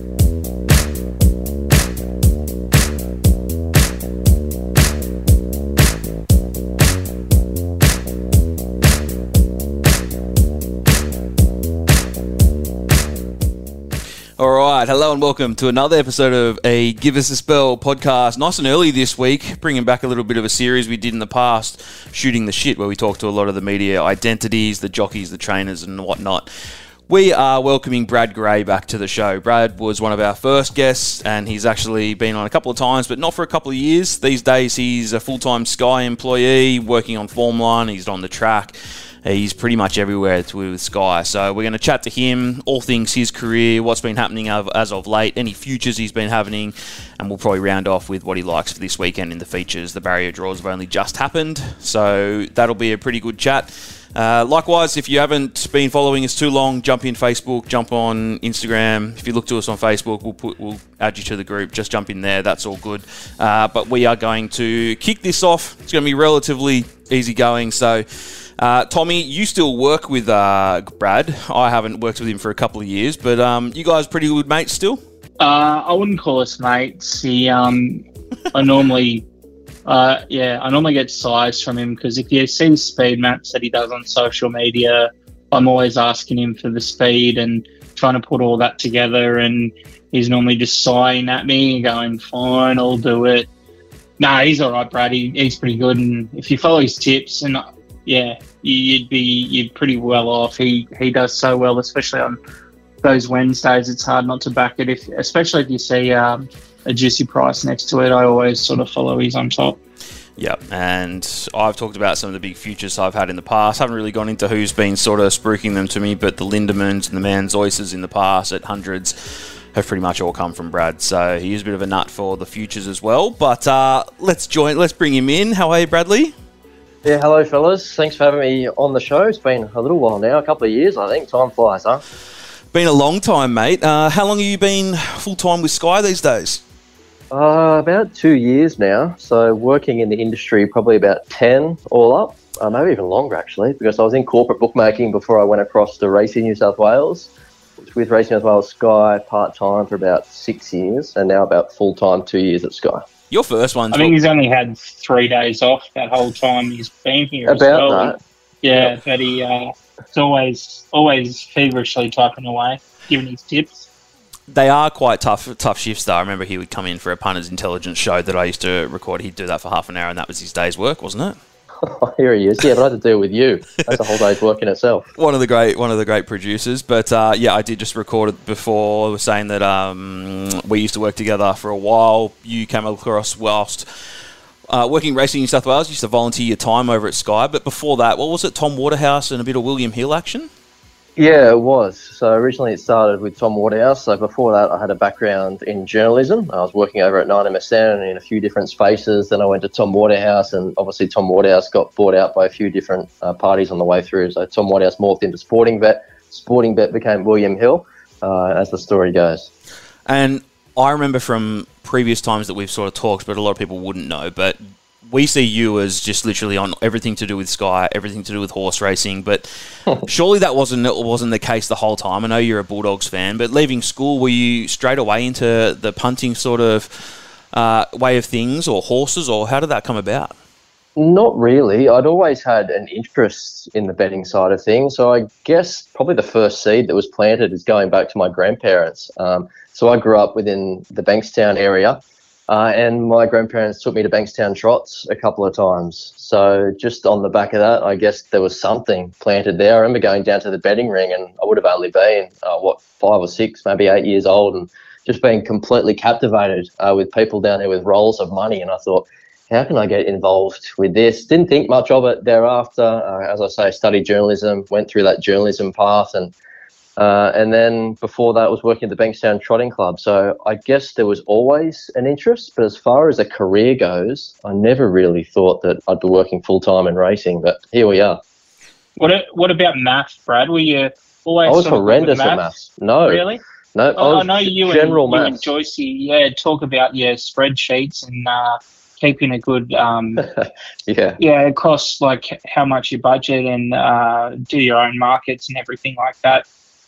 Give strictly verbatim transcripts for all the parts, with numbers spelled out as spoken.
All right, hello and welcome to another episode of a Give Us a Spell podcast. Nice and early this week, bringing back a little bit of a series we did in the past, Shooting the Shit, where we talked to a lot of the media identities, the jockeys, the trainers and whatnot. We are welcoming Brad Gray back to the show. Brad was one of our first guests, and he's actually been on a couple of times, but not for a couple of years. These days, he's a full-time Sky employee, working on Form Line. He's on the track. He's pretty much everywhere with Sky. So we're going to chat to him, all things his career, what's been happening as of late, any futures he's been having, and we'll probably round off with what he likes for this weekend in the features. The barrier draws have only just happened, so that'll be a pretty good chat. Uh, likewise, if you haven't been following us too long, jump in Facebook, jump on Instagram. If you look to us on Facebook, we'll put we'll add you to the group. Just jump in there. That's all good. Uh, but we are going to kick this off. It's going to be relatively easy going. So, uh, Tommy, you still work with uh, Brad. I haven't worked with him for a couple of years, but um, you guys pretty good mates still? Uh, I wouldn't call us mates. He, um, I normally... Uh, yeah, I normally get size from him because if you see the speed maps that he does on social media, I'm always asking him for the speed and trying to put all that together, and he's normally just sighing at me and going, fine, I'll do it. Nah, he's all right, Brad. He, he's pretty good, and if you follow his tips, and uh, yeah, you'd be you'd pretty well off. He he does so well, especially on those Wednesdays. It's hard not to back it, if especially if you see um, a juicy price next to it. I always sort of follow his on top. Yeah, and I've talked about some of the big futures I've had in the past. Haven't really gone into who's been sort of spruiking them to me, but the Lindemans and the Manzoises in the past at hundreds have pretty much all come from Brad. So he is a bit of a nut for the futures as well. But uh, let's join. Let's bring him in. How are you, Bradley? Yeah, hello, fellas. Thanks for having me on the show. It's been a little while now, a couple of years, I think. Time flies, huh? Been a long time, mate. Uh, how long have you been full-time with Sky these days? Uh, about two years now. So working in the industry, probably about ten all up, uh, maybe even longer actually, because I was in corporate bookmaking before I went across to Racing New South Wales. With Racing New South Wales Sky part-time for about six years, and now about full-time two years at Sky. Your first one. I think he's only had three days off that whole time he's been here. About as well. that. Yeah, yep. But he, uh, it's always always feverishly typing away, giving his tips. They are quite tough tough shifts, though. I remember he would come in for a punter's intelligence show that I used to record. He'd do that for half an hour, and that was his day's work, wasn't it? Here he is. Yeah, but I had to deal with you. That's a whole day's work in itself. One of the great one of the great producers. But uh, yeah, I did just record it before. I was saying that um, we used to work together for a while. You came across whilst uh, working Racing New South Wales. You used to volunteer your time over at Sky. But before that, what was it? Tom Waterhouse and a bit of William Hill action? Yeah, it was. So originally it started with Tom Waterhouse. So before that, I had a background in journalism. I was working over at nine M S N in a few different spaces. Then I went to Tom Waterhouse, and obviously Tom Waterhouse got bought out by a few different uh, parties on the way through. So Tom Waterhouse morphed into Sporting Bet. Sporting Bet became William Hill, uh, as the story goes. And I remember from previous times that we've sort of talked, but a lot of people wouldn't know, but we see you as just literally on everything to do with Sky, everything to do with horse racing, but surely that wasn't wasn't the case the whole time. I know you're a Bulldogs fan, but leaving school, were you straight away into the punting sort of uh, way of things, or horses, or how did that come about? Not really. I'd always had an interest in the betting side of things, so I guess probably the first seed that was planted is going back to my grandparents. Um, so I grew up within the Bankstown area. Uh, and my grandparents took me to Bankstown Trots a couple of times. So just on the back of that, I guess there was something planted there. I remember going down to the betting ring, and I would have only been, uh, what, five or six, maybe eight years old, and just being completely captivated uh, with people down there with rolls of money. And I thought, how can I get involved with this? Didn't think much of it thereafter. Uh, as I say, I studied journalism, went through that journalism path, and Uh, and then before that, I was working at the Bankstown Trotting Club. So I guess there was always an interest, but as far as a career goes, I never really thought that I'd be working full-time in racing, but here we are. What What about maths, Brad? Were you always I was sort of horrendous good at maths? maths. No. Really? No, Oh, I, I know you and, general you and maths. Joycey, yeah, talk about your spreadsheets and uh, keeping a good, um, yeah. yeah, across like how much you budget and uh, do your own markets and everything like that.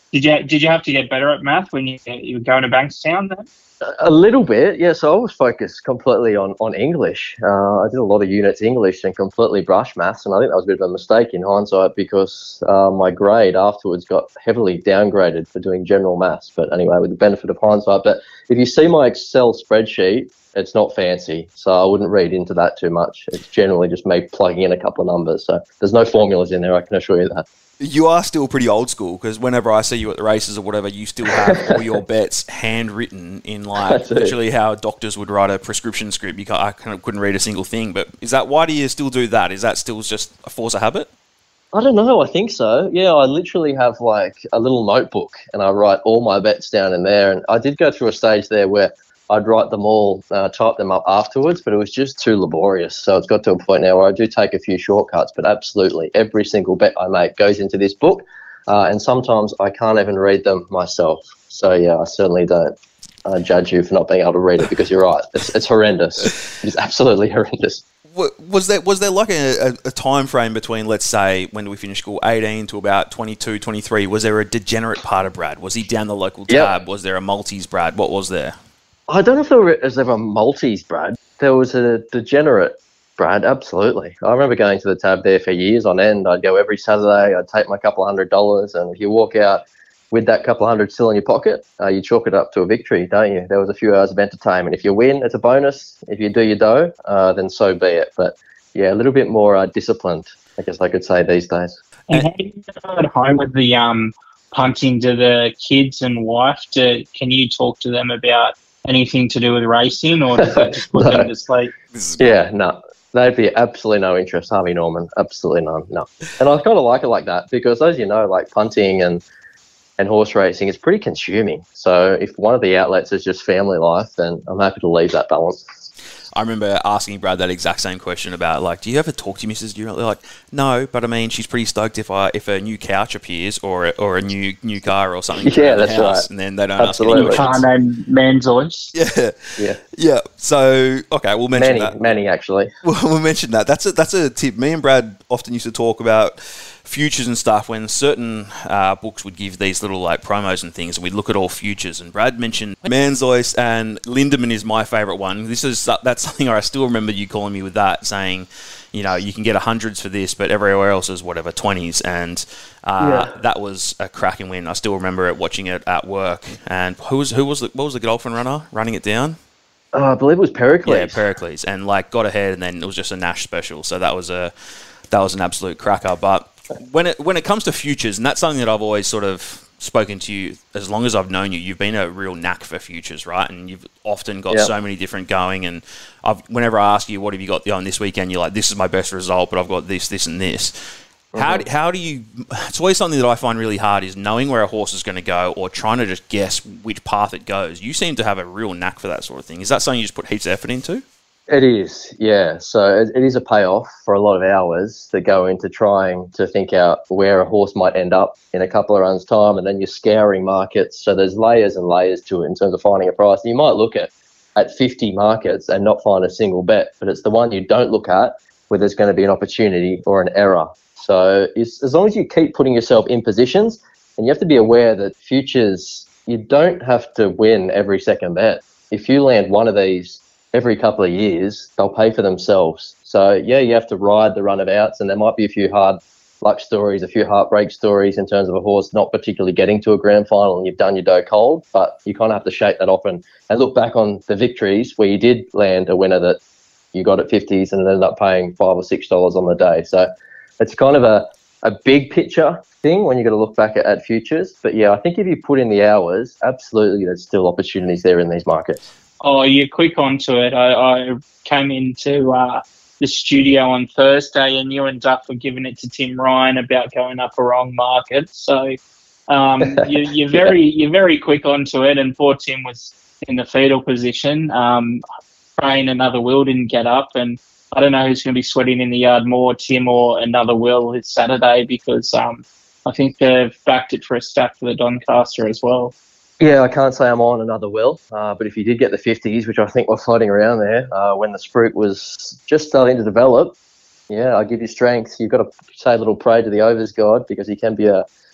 Did you did you have to get better at math when you you were going to Bankstown then? A little bit, yeah. So I was focused completely on, on English. Uh, I did a lot of units English and completely brushed maths, and I think that was a bit of a mistake in hindsight because uh, my grade afterwards got heavily downgraded for doing general maths. But anyway, with the benefit of hindsight. But if you see my Excel spreadsheet, it's not fancy, so I wouldn't read into that too much. It's generally just me plugging in a couple of numbers. So there's no formulas in there, I can assure you that. You are still pretty old school because whenever I see you at the races or whatever, you still have all your bets handwritten in like literally how doctors would write a prescription script. You can't, I kind of couldn't read a single thing. But is that why do you still do that? Is that still just a force of habit? I don't know. I think so. Yeah, I literally have like a little notebook and I write all my bets down in there. And I did go through a stage there where I'd write them all, uh, type them up afterwards, but it was just too laborious. So it's got to a point now where I do take a few shortcuts, but absolutely every single bet I make goes into this book, uh, and sometimes I can't even read them myself. So, yeah, I certainly don't uh, judge you for not being able to read it because you're right. It's, it's horrendous. It's absolutely horrendous. Was there was there like a, a, a time frame between, let's say, when we finished school, eighteen to about twenty-two, twenty-three? Was there a degenerate part of Brad? Was he down the local tab? Yep. Was there a multis Brad? What was there? I don't know if there was ever multis, Brad. There was a degenerate Brad, absolutely. I remember going to the tab there for years on end. I'd go every Saturday. I'd take my couple of hundred dollars, and if you walk out with that couple of hundred still in your pocket, uh, you chalk it up to a victory, don't you? There was a few hours of entertainment. If you win, it's a bonus. If you do your dough, uh, then so be it. But, yeah, a little bit more uh, disciplined, I guess I could say these days. And how do you go at home with the um, punting to the kids and wife? To, can you talk to them about anything to do with racing, or does that just put no. them to sleep? Yeah, no. They'd be absolutely no interest, Harvey Norman. Absolutely none, no. And I kind of like it like that because, as you know, like punting and, and horse racing is pretty consuming. So if one of the outlets is just family life, then I'm happy to leave that balance. I remember asking Brad that exact same question about, like, do you ever talk to your missus? You're like, no, but I mean, she's pretty stoked if I if a new couch appears or a, or a new new car or something. Yeah, that's house, right. And then they don't Absolutely. ask any questions. Car named Manzoids. Yeah, yeah, yeah. So okay, we'll mention many, that. Many actually. We'll, we'll mention that. That's a that's a tip. Me and Brad often used to talk about futures and stuff when certain uh, books would give these little like promos and things, and we'd look at all futures. And Brad mentioned Manzoist, and Lindemann is my favourite one. This is that's something I still remember you calling me with that, saying, you know, you can get a hundreds for this, but everywhere else is whatever twenties, and uh, yeah. that was a cracking win. I still remember it, watching it at work. And who was who was the, what was the Godolphin runner running it down? Uh, I believe it was Pericles. Yeah, Pericles, and like got ahead, and then it was just a Nash special. So that was a that was an absolute cracker. But when it when it comes to futures, and that's something that I've always sort of spoken to you as long as I've known you, you've been a real knack for futures, right? And you've often got yep. so many different going. And I've whenever I ask you, what have you got on this weekend? You're like, this is my best result, but I've got this, this, and this. Mm-hmm. How do, how do you? It's always something that I find really hard is knowing where a horse is going to go or trying to just guess which path it goes. You seem to have a real knack for that sort of thing. Is that something you just put heaps of effort into? It is, yeah. So it, it is a payoff for a lot of hours that go into trying to think out where a horse might end up in a couple of runs' time, and then you're scouring markets. So there's layers and layers to it in terms of finding a price. And you might look at at fifty markets and not find a single bet, but it's the one you don't look at where there's going to be an opportunity or an error. So it's, as long as you keep putting yourself in positions, and you have to be aware that futures, you don't have to win every second bet. If you land one of these every couple of years, they'll pay for themselves. So, yeah, you have to ride the run of outs, and there might be a few hard luck stories, a few heartbreak stories in terms of a horse not particularly getting to a grand final and you've done your dough cold, but you kind of have to shake that off and, and look back on the victories where you did land a winner that you got at fifties and it ended up paying five or six dollars on the day. So it's kind of a, a big picture thing when you've got to look back at, at futures. But, yeah, I think if you put in the hours, absolutely there's still opportunities there in these markets. Oh, you're quick onto it. I, I came into uh, the studio on Thursday, and you and Duff were giving it to Tim Ryan about going up a wrong market. So um, you, you're very you're very quick onto it. And poor Tim was in the fetal position. Um, praying another Will didn't get up, and I don't know who's going to be sweating in the yard more, Tim or another Will, this Saturday, because um, I think they've backed it for a stack for the Doncaster as well. Yeah, I can't say I'm on another Will, uh, but if you did get the fifties, which I think were floating around there uh, when the Spruik was just starting to develop, yeah, I'll give you strength. You've got to say a little pray to the overs god, because he can be a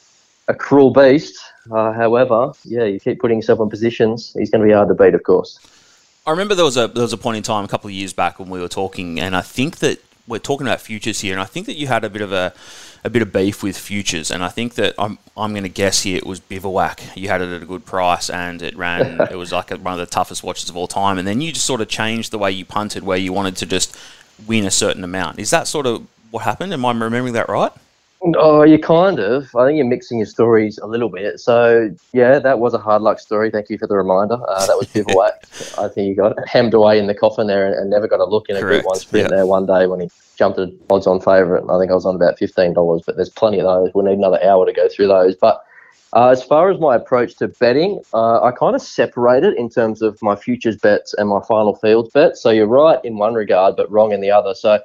a cruel beast. Uh, however, yeah, you keep putting yourself in positions, he's going to be hard to beat, of course. I remember there was a there was a point in time a couple of years back when we were talking, and I think that we're talking about futures here, and I think that you had a bit of a a bit of beef with futures, and I think that I'm I'm going to guess here it was Bivouac. You had it at a good price, and it ran. It was like a, one of the toughest watches of all time, and then you just sort of changed the way you punted, where you wanted to just win a certain amount. Is that sort of what happened? Am I remembering that right? Oh, you kind of. I think you're mixing your stories a little bit. So, yeah, that was a hard luck story. Thank you for the reminder. Uh, that was Bivouac. I think he got hemmed away in the coffin there and, and never got a look in a Correct. Group one sprint Yep. there one day when he jumped at odds on favourite. I think I was on about fifteen dollars, but there's plenty of those. We'll need another hour to go through those. But uh, as far as my approach to betting, uh, I kind of separate it in terms of my futures bets and my final fields bets. So you're right in one regard, but wrong in the other. So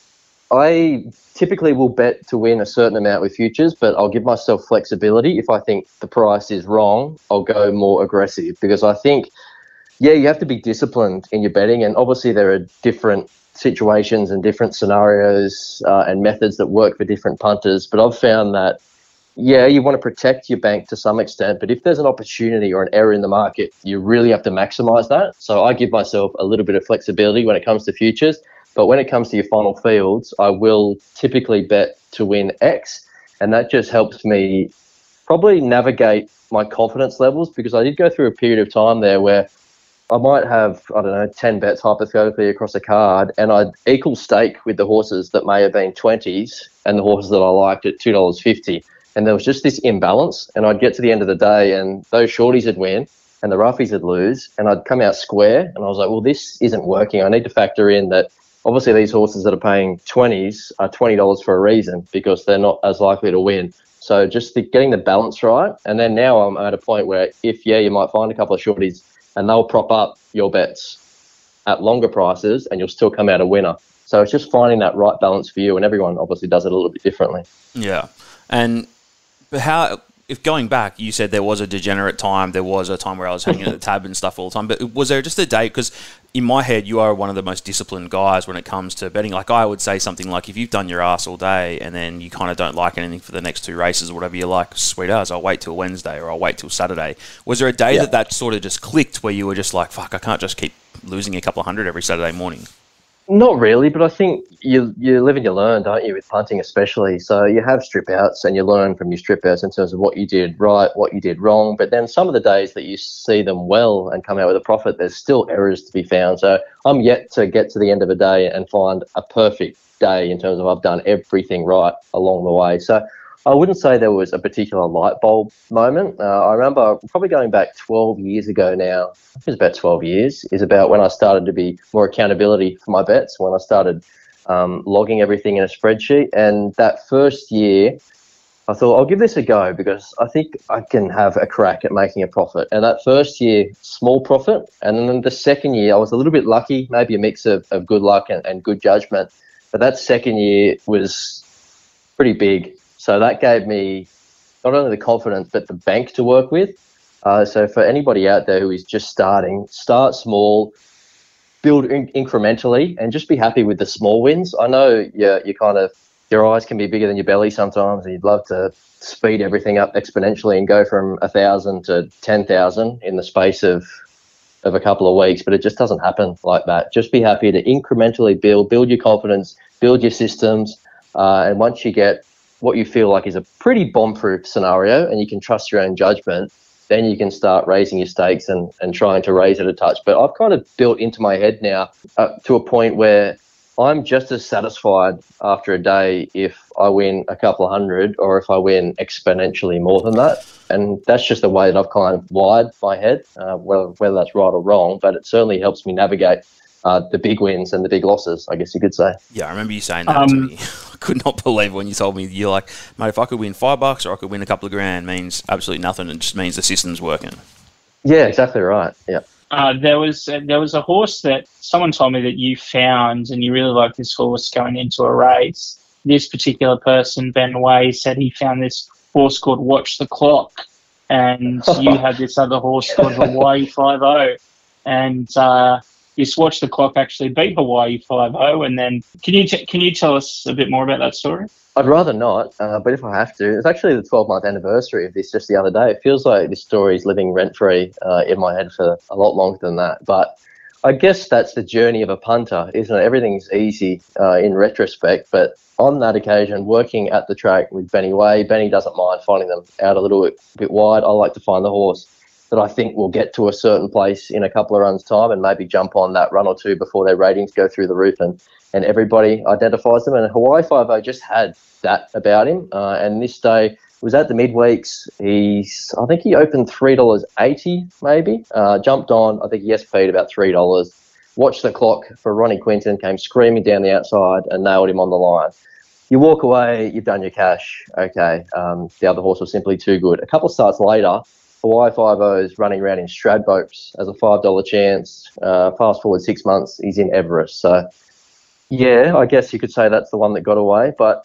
I typically will bet to win a certain amount with futures, but I'll give myself flexibility. If I think the price is wrong, I'll go more aggressive because I think, yeah, you have to be disciplined in your betting. And obviously there are different situations and different scenarios uh, and methods that work for different punters. But I've found that, yeah, you want to protect your bank to some extent, but if there's an opportunity or an error in the market, you really have to maximize that. So I give myself a little bit of flexibility when it comes to futures. But when it comes to your final fields, I will typically bet to win X, and that just helps me probably navigate my confidence levels because I did go through a period of time there where I might have, I don't know, ten bets hypothetically across a card, and I'd equal stake with the horses that may have been twenties and the horses that I liked at two dollars fifty. And there was just this imbalance, and I'd get to the end of the day and those shorties would win and the roughies would lose, and I'd come out square, and I was like, well, this isn't working. I need to factor in that obviously these horses that are paying twenties are twenty dollars for a reason because they're not as likely to win. So just the, getting the balance right. And then now I'm at a point where if, yeah, you might find a couple of shorties and they'll prop up your bets at longer prices and you'll still come out a winner. So it's just finding that right balance for you, and everyone obviously does it a little bit differently. Yeah. And but how, if going back, you said there was a degenerate time, there was a time where I was hanging at the tab and stuff all the time, but was there just a day, because in my head, you are one of the most disciplined guys when it comes to betting. Like I would say something like, if you've done your ass all day and then you kind of don't like anything for the next two races or whatever, you're like, sweet as, I'll wait till Wednesday or I'll wait till Saturday. Was there a day Yeah. that that sort of just clicked where you were just like, fuck, I can't just keep losing a couple of hundred every Saturday morning? Not really, but I think you you live and you learn, don't you, with punting especially. So you have strip outs and you learn from your strip outs in terms of what you did right, what you did wrong. But then some of the days that you see them well and come out with a profit, there's still errors to be found. So I'm yet to get to the end of a day and find a perfect day in terms of I've done everything right along the way. So I wouldn't say there was a particular light bulb moment. Uh, I remember probably going back twelve years ago now, I think it was about twelve years, is about when I started to be more accountability for my bets, when I started um, logging everything in a spreadsheet. And that first year, I thought, I'll give this a go because I think I can have a crack at making a profit. And that first year, small profit. And then the second year, I was a little bit lucky, maybe a mix of, of good luck and, and good judgment. But that second year was pretty big. So that gave me not only the confidence, but the bank to work with. Uh, so for anybody out there who is just starting, start small, build in- incrementally, and just be happy with the small wins. I know you you kind of, your eyes can be bigger than your belly sometimes, and you'd love to speed everything up exponentially and go from one thousand to ten thousand in the space of of a couple of weeks, but it just doesn't happen like that. Just be happy to incrementally build, build your confidence, build your systems, uh, and once you get what you feel like is a pretty bomb-proof scenario and you can trust your own judgment, then you can start raising your stakes and, and trying to raise it a touch. But I've kind of built into my head now uh, to a point where I'm just as satisfied after a day if I win a couple of hundred or if I win exponentially more than that. And that's just the way that I've kind of wired my head, uh, whether, whether that's right or wrong, but it certainly helps me navigate Uh, the big wins and the big losses, I guess you could say. Yeah, I remember you saying that to Um, me. I could not believe when you told me, you're like, mate, if I could win five bucks or I could win a couple of grand, means absolutely nothing. It just means the system's working. Yeah, exactly right. Yeah. Uh, there was uh, there was a horse that someone told me that you found, and you really liked this horse going into a race. This particular person, Ben Way, said he found this horse called Watch the Clock, and you had this other horse called Hawaii Five O, and uh, you watched the clock actually beat Hawaii five oh, and then can you t- can you tell us a bit more about that story? I'd rather not, uh, but if I have to, it's actually the twelve-month anniversary of this just the other day. It feels like this story is living rent-free uh, in my head for a lot longer than that. But I guess that's the journey of a punter, isn't it? Everything's easy uh, in retrospect, but on that occasion, working at the track with Benny Way, Benny doesn't mind finding them out a little bit, bit wide. I like to find the horse that I think will get to a certain place in a couple of runs' time and maybe jump on that run or two before their ratings go through the roof and, and everybody identifies them. And Hawaii five oh just had that about him. Uh, and this day was at the midweeks. He's, I think he opened three dollars eighty maybe, uh, jumped on, I think he S P'd about three dollars, watched the clock for Ronnie Quinton, came screaming down the outside and nailed him on the line. You walk away, you've done your cash. Okay, um, the other horse was simply too good. A couple of starts later, Hawaii five oh is running around in Stradbropes as a five dollar chance. Uh, fast forward six months, he's in Everest. So, yeah, I guess you could say that's the one that got away. But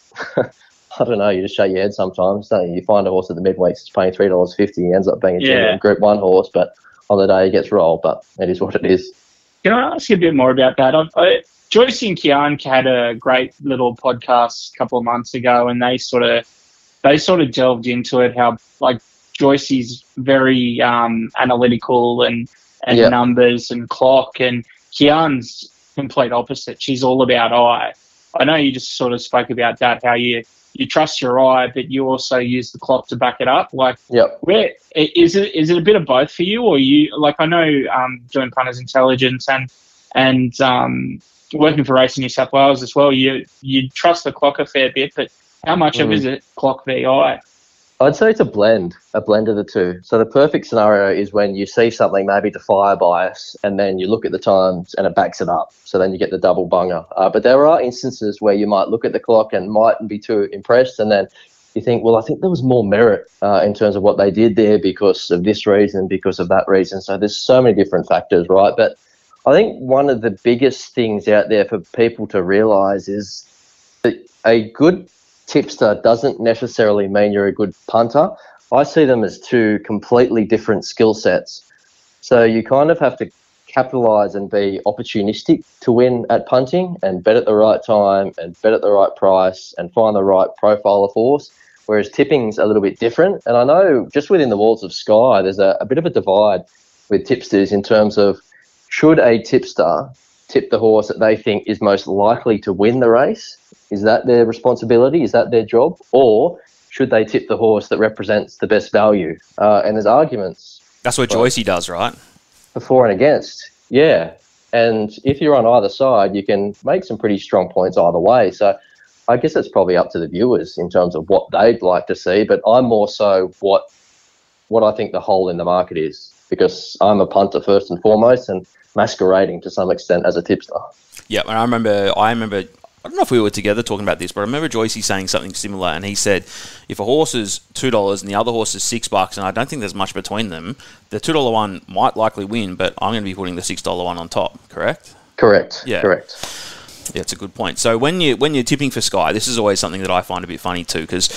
I don't know, you just shake your head sometimes, don't you? You find a horse at the midweeks, it's paying three dollars fifty. He ends up being a Yeah. genuine Group one horse, but on the day he gets rolled. But it is what it is. Can I ask you a bit more about that? I, I, Joyce and Kian had a great little podcast a couple of months ago, and they sort of they sort of delved into it. How like Joyce is very um, analytical and and Yeah. numbers and clock, and Kian's complete opposite. She's all about eye. I know you just sort of spoke about that, how you you trust your eye, but you also use the clock to back it up. Like, Yep. where is it? Is it a bit of both for you, or you like? I know um, doing Punters Intelligence and and um, working for Racing New South Wales as well. You you trust the clock a fair bit, but how much of Mm. it is it clock v eye? I'd say it's a blend, a blend of the two. So the perfect scenario is when you see something maybe to fire bias and then you look at the times and it backs it up. So then you get the double bunger. Uh, but there are instances where you might look at the clock and mightn't be too impressed, and then you think, well, I think there was more merit uh, in terms of what they did there because of this reason, because of that reason. So there's so many different factors, right? But I think one of the biggest things out there for people to realise is that a good tipster doesn't necessarily mean you're a good punter. I see them as two completely different skill sets. So you kind of have to capitalise and be opportunistic to win at punting and bet at the right time and bet at the right price and find the right profile of horse, whereas tipping's a little bit different. And I know just within the walls of Sky, there's a, a bit of a divide with tipsters in terms of should a tipster tip the horse that they think is most likely to win the race? Is that their responsibility? Is that their job? Or should they tip the horse that represents the best value? Uh, and there's arguments. That's what Joycey does, right? For and against, yeah. And if you're on either side, you can make some pretty strong points either way. So I guess it's probably up to the viewers in terms of what they'd like to see. But I'm more so what what I think the hole in the market is, because I'm a punter first and foremost and masquerading to some extent as a tipster. Yeah, and I remember, I remember, I don't know if we were together talking about this, but I remember Joycey saying something similar, and he said, if a horse is two dollars and the other horse is six bucks, and I don't think there's much between them, the two dollar one might likely win, but I'm going to be putting the six dollar one on top, correct? Correct. Yeah. Correct. Yeah, it's a good point. So when you when you're tipping for Sky, this is always something that I find a bit funny too, because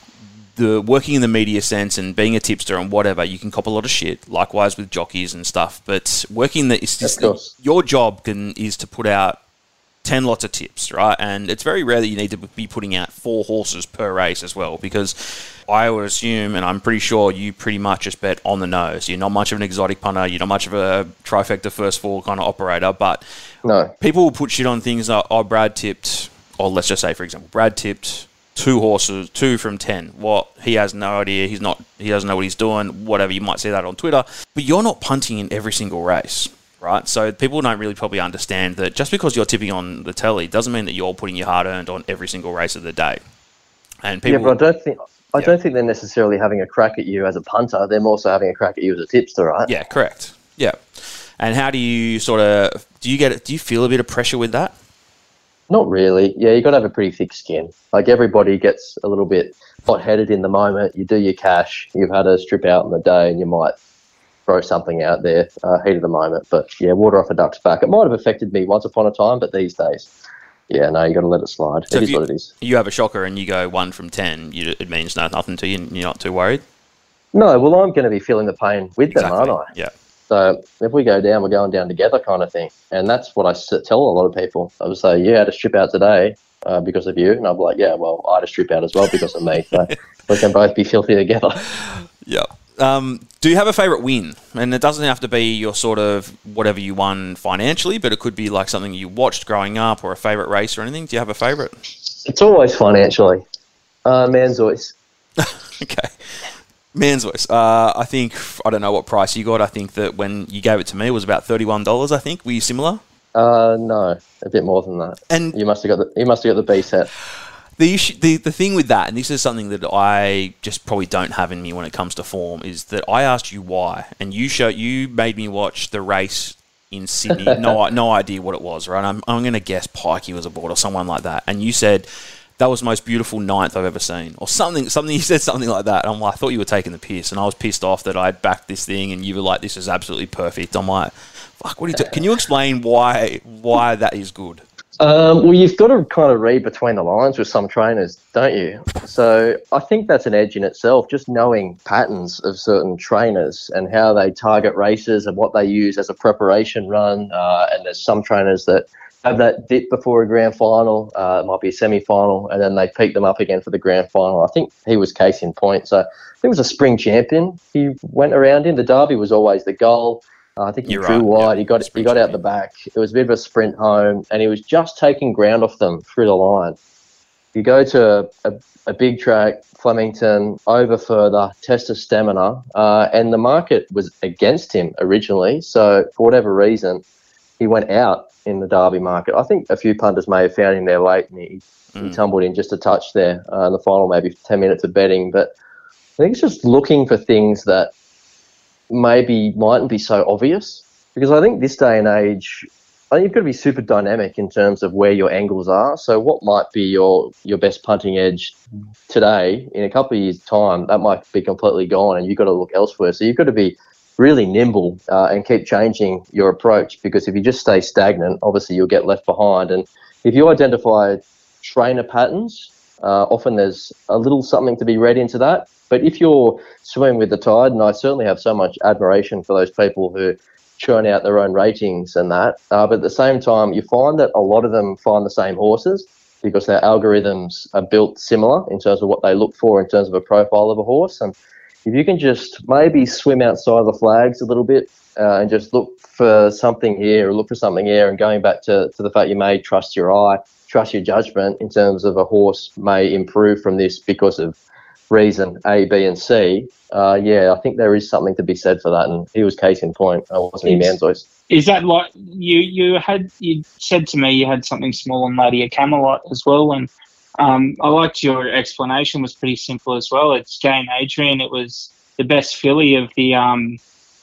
the working in the media sense and being a tipster and whatever, you can cop a lot of shit. Likewise with jockeys and stuff. But working the it's just, Of course. your job can is to put out ten lots of tips, right? And it's very rare that you need to be putting out four horses per race as well, because I would assume, and I'm pretty sure you pretty much just bet on the nose. You're not much of an exotic punter. You're not much of a trifecta first four kind of operator. But No. people will put shit on things like, oh, Brad tipped, or let's just say, for example, Brad tipped two horses, two from ten. Well, he has no idea. He's not. He doesn't know what he's doing. Whatever. You might see that on Twitter. But you're not punting in every single race, right? So people don't really probably understand that just because you're tipping on the telly doesn't mean that you're putting your hard earned on every single race of the day. And people, yeah, but I don't think I Yeah. don't think they're necessarily having a crack at you as a punter. They're more so having a crack at you as a tipster, right? yeah, correct. Yeah. And how do you sort of do you get do you feel a bit of pressure with that? Not really. Yeah, you got to have a pretty thick skin. Like everybody gets a little bit hot-headed in the moment. You do your cash. You've had a strip out in the day, and you might throw something out there, uh, heat of the moment. But yeah, water off a duck's back. It might have affected me once upon a time, but these days, yeah, no, you got to let it slide. So it if is you, what it is. You have a shocker and you go one from ten. You, it means no, nothing to you. And you're not too worried. No, well, I'm going to be feeling the pain with them, aren't I? Yeah. So if we go down, we're going down together kind of thing. And that's what I s- tell a lot of people. I would say, you had a strip out today uh, because of you. And I'll be like, yeah, well, I had a strip out as well because of me. So we can both be filthy together. Yeah. Um, do you have a favourite win? And it doesn't have to be your sort of whatever you won financially, but it could be like something you watched growing up or a favourite race or anything. Do you have a favourite? It's always financially. Uh, man's voice. Okay. Man's voice. Uh, I think, I don't know what price you got. I think that when you gave it to me, it was about thirty-one dollars, I think. Were you similar? Uh, no, a bit more than that. And you must have got the you must have got the B set. The issue, the the thing with that, and this is something that I just probably don't have in me when it comes to form, is that I asked you why, and you show you made me watch the race in Sydney. no, no idea what it was, right? I'm I'm going to guess Pikey was aboard or someone like that, and you said that was the most beautiful ninth I've ever seen, or something. Something you said something like that. And I'm like, I thought you were taking the piss, and I was pissed off that I'd backed this thing, and you were like, this is absolutely perfect. I'm like, fuck, what are you? T-? Can you explain why why that is good? Um, well, you've got to kind of read between the lines with some trainers, don't you? So I think that's an edge in itself, just knowing patterns of certain trainers and how they target races and what they use as a preparation run. Uh, and there's some trainers that have that dip before a grand final, uh, it might be a semi-final, and then they peak them up again for the grand final. I think he was case in point. So he was a spring champion. He went around in. The Derby was always the goal. Uh, I think he You're drew right. wide. Yeah. He got Sprint he got out champion. the back. It was a bit of a sprint home, and he was just taking ground off them through the line. You go to a, a big track, Flemington, over further, test of stamina, uh, and the market was against him originally. So for whatever reason, he went out in the Derby market. I think a few punters may have found him there late, and he, Mm. he tumbled in just a touch there uh, in the final, maybe ten minutes of betting. But I think it's just looking for things that maybe mightn't be so obvious, because I think this day and age, I think you've got to be super dynamic in terms of where your angles are. So what might be your, your best punting edge today, in a couple of years' time, that might be completely gone, and you've got to look elsewhere. So you've got to be really nimble uh, and keep changing your approach, because if you just stay stagnant, obviously you'll get left behind. And if you identify trainer patterns, uh, often there's a little something to be read into that. But if you're swimming with the tide, and I certainly have so much admiration for those people who churn out their own ratings and that, uh, but at the same time, you find that a lot of them find the same horses because their algorithms are built similar in terms of what they look for in terms of a profile of a horse. And if you can just maybe swim outside the flags a little bit uh, and just look for something here or look for something here, and going back to, to the fact you may trust your eye, trust your judgment in terms of a horse may improve from this because of reason A, B, and C. Uh, yeah, I think there is something to be said for that, and he was case in point. I wasn't in man's voice. Is that like you? You had you said to me you had something small on Lady of Camelot as well, and um, I liked your explanation. Was pretty simple as well. It's Jane Adrian. It was the best filly of the um,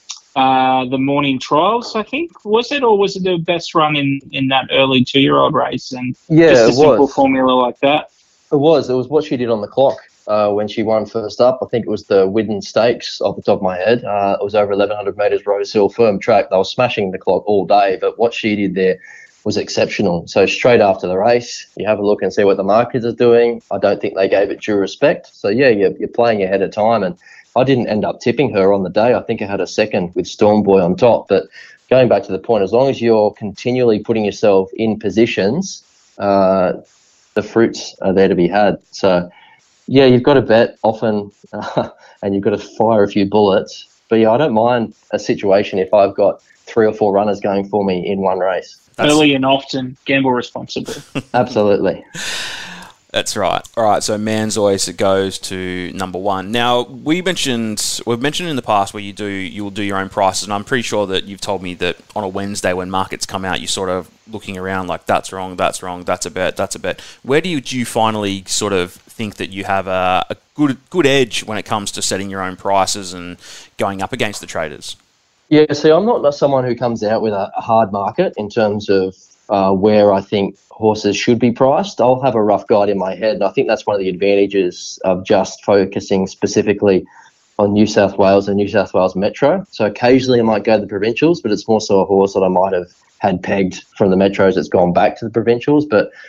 uh, the morning trials, I think. Was it, or was it the best run in, in that early two year old race? And Yeah, just a it simple was. formula like that. It was. It was what she did on the clock uh, when she won first up. I think it was the Widden Stakes off the top of my head. Uh, it was over eleven hundred metres Rose Hill, firm track. They were smashing the clock all day, but what she did there was exceptional. So straight after the race, you have a look and see what the markets are doing. I don't think they gave it due respect. So, yeah, you're, you're playing ahead of time. And I didn't end up tipping her on the day. I think I had a second with Storm Boy on top. But going back to the point, as long as you're continually putting yourself in positions, uh, the fruits are there to be had. So, yeah, you've got to bet often uh, and you've got to fire a few bullets. But, yeah, I don't mind a situation if I've got three or four runners going for me in one race. That's- Early and often, gamble responsibly. Absolutely. That's right. All right, so Man's Voice, it goes to number one. Now, we mentioned, we've mentioned in the past where you do, you'll do your own prices, and I'm pretty sure that you've told me that on a Wednesday when markets come out, you're sort of looking around like, that's wrong, that's wrong, that's a bet, that's a bet. Where do you, do you finally sort of think that you have a, a good good edge when it comes to setting your own prices and going up against the traders? Yeah, see, I'm not someone who comes out with a hard market in terms of uh, where I think horses should be priced. I'll have a rough guide in my head, and I think that's one of the advantages of just focusing specifically on New South Wales and New South Wales Metro. So occasionally I might go to the provincials, but it's more so a horse that I might have had pegged from the Metros that's gone back to the provincials. But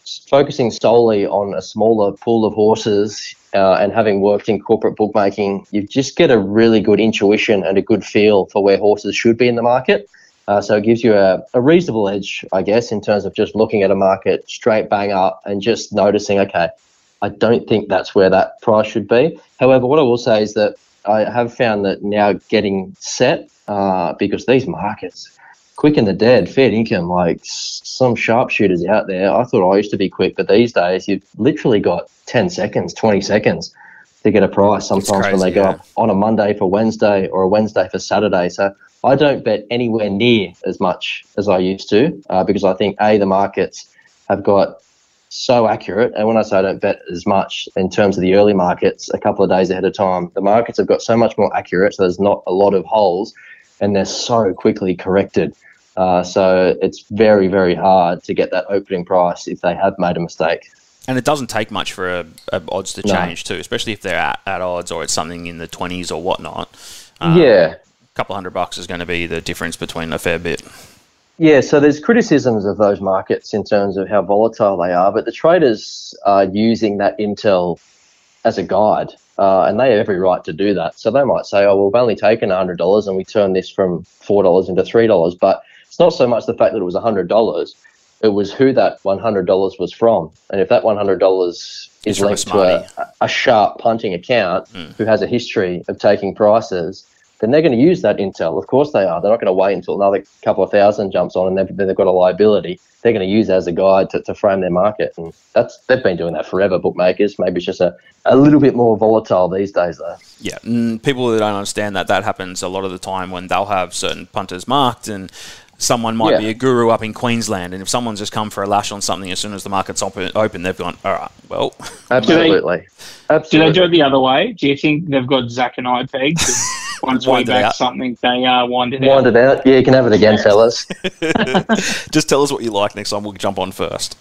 focusing solely on a smaller pool of horses uh, and having worked in corporate bookmaking, you just get a really good intuition and a good feel for where horses should be in the market. Uh, so it gives you a, a reasonable edge, I guess, in terms of just looking at a market straight bang up and just noticing, okay, I don't think that's where that price should be. However, what I will say is that I have found that now getting set, uh, because these markets, quick and the dead, fair income, like some sharpshooters out there. I thought I used to be quick, but these days you've literally got ten seconds, twenty seconds to get a price sometimes crazy, when they go yeah. up on a Monday for Wednesday or a Wednesday for Saturday. So I don't bet anywhere near as much as I used to uh, because I think, A, the markets have got so accurate. And when I say I don't bet as much in terms of the early markets a couple of days ahead of time, the markets have got so much more accurate, so there's not a lot of holes and they're so quickly corrected. Uh, so it's very, very hard to get that opening price if they have made a mistake. And it doesn't take much for a, a odds to change no. too, especially if they're at, at odds or it's something in the twenties or whatnot. Um, yeah. A couple hundred bucks is going to be the difference between a fair bit. Yeah, so there's criticisms of those markets in terms of how volatile they are, but the traders are using that intel as a guide, uh, and they have every right to do that. So they might say, oh, well, we've only taken one hundred dollars and we turned this from four dollars into three dollars, but it's not so much the fact that it was one hundred dollars, it was who that one hundred dollars was from. And if that one hundred dollars is linked to a, a sharp punting account mm. who has a history of taking prices, then they're going to use that intel. Of course they are. They're not going to wait until another couple of thousand jumps on and they've, then they've got a liability. They're going to use it as a guide to, to frame their market. And that's they've been doing that forever, bookmakers. Maybe it's just a, a little bit more volatile these days, though. Yeah, and people that don't understand that, that happens a lot of the time when they'll have certain punters marked and someone might yeah. be a guru up in Queensland, and if someone's just come for a lash on something as soon as the market's open, open they've gone, all right, well. Absolutely. Do they, Absolutely. Do they do it the other way? Do you think they've got Zach and I pegged? Once we back something, they uh, wind it wind out. Wind it out. Yeah, you can have it again, fellas. Just tell us what you like next time. We'll jump on first.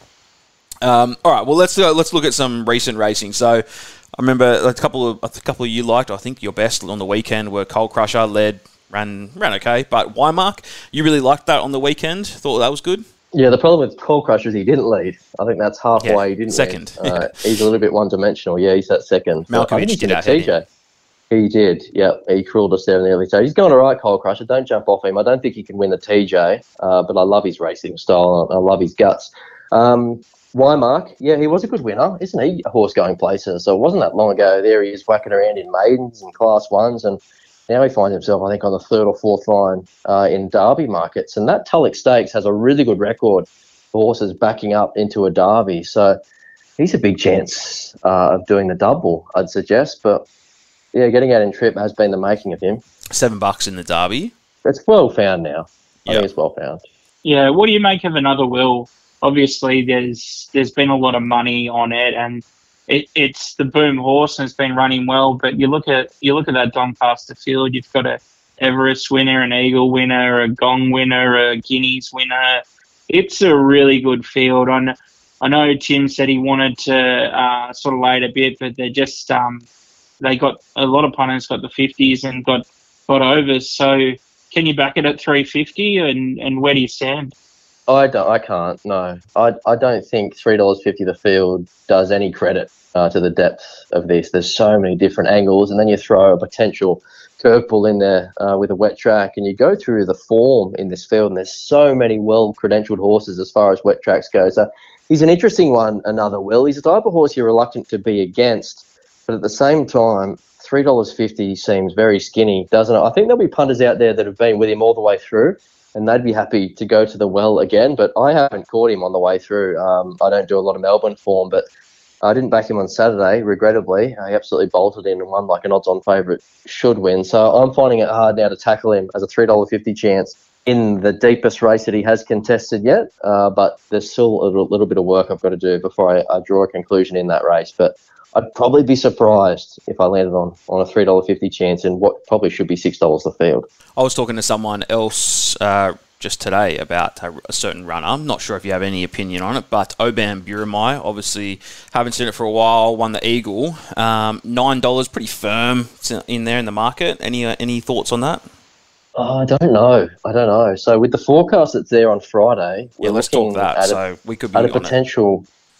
Um, all right, well, let's uh, let's look at some recent racing. So I remember a couple of a couple of you liked, I think your best on the weekend were Coal Crusher, led, ran ran okay, but Wymark, you really liked that on the weekend? Thought that was good? Yeah, the problem with Coal Crusher is he didn't lead. I think that's halfway yeah, he didn't second. lead. Uh, he's a little bit one-dimensional. Yeah, he's that second. Malkovich did that T J. He did, yeah. He crawled us there in the early stage. He's going all right, Coal Crusher. Don't jump off him. I don't think he can win the T J, uh, but I love his racing style. I love his guts. Um, Wymark, yeah, he was a good winner, isn't he? A horse going places. So it wasn't that long ago. There he is whacking around in maidens and class ones, and now he finds himself, I think, on the third or fourth line uh, in Derby markets. And that Tulloch Stakes has a really good record for horses backing up into a Derby. So he's a big chance uh, of doing the double, I'd suggest. But yeah, getting out in trip has been the making of him. Seven bucks in the Derby. It's well found now. I yep. think it's well found. Yeah, what do you make of Another Will? Obviously, there's there's been a lot of money on it, and it, it's the boom horse and it's been running well. But you look at you look at that Doncaster field. You've got a Everest winner, an Eagle winner, a Gong winner, a Guineas winner. It's a really good field. I I know Tim said he wanted to uh, sort of lay it a bit, but they're just um, they got a lot of punters got the fifties and got got overs. So can you back it at three fifty? And, and where do you stand? I don't. I can't. No, I. I don't think three dollars fifty the field does any credit uh, to the depth of this. There's so many different angles, and then you throw a potential curveball in there uh, with a wet track, and you go through the form in this field. And there's so many well-credentialed horses as far as wet tracks go. So he's an interesting one. Another Will. He's a type of horse you're reluctant to be against, but at the same time, three dollars fifty seems very skinny, doesn't it? I think there'll be punters out there that have been with him all the way through, and they'd be happy to go to the well again, but I haven't caught him on the way through. Um, I don't do a lot of Melbourne form, but I didn't back him on Saturday, regrettably. He absolutely bolted in and won like an odds-on favourite should win. So I'm finding it hard now to tackle him as a three dollars fifty chance in the deepest race that he has contested yet, uh, but there's still a little, little bit of work I've got to do before I, I draw a conclusion in that race. But I'd probably be surprised if I landed on, on a three dollars fifty chance in what probably should be six dollars the field. I was talking to someone else uh, just today about a, a certain runner. I'm not sure if you have any opinion on it, but Oban Buramai, obviously haven't seen it for a while, won the Eagle. Um, nine dollars, pretty firm in there in the market. Any uh, any thoughts on that? Oh, I don't know. I don't know. So with the forecast that's there on Friday, yeah, let's talk that. So we could be at a on potential... it.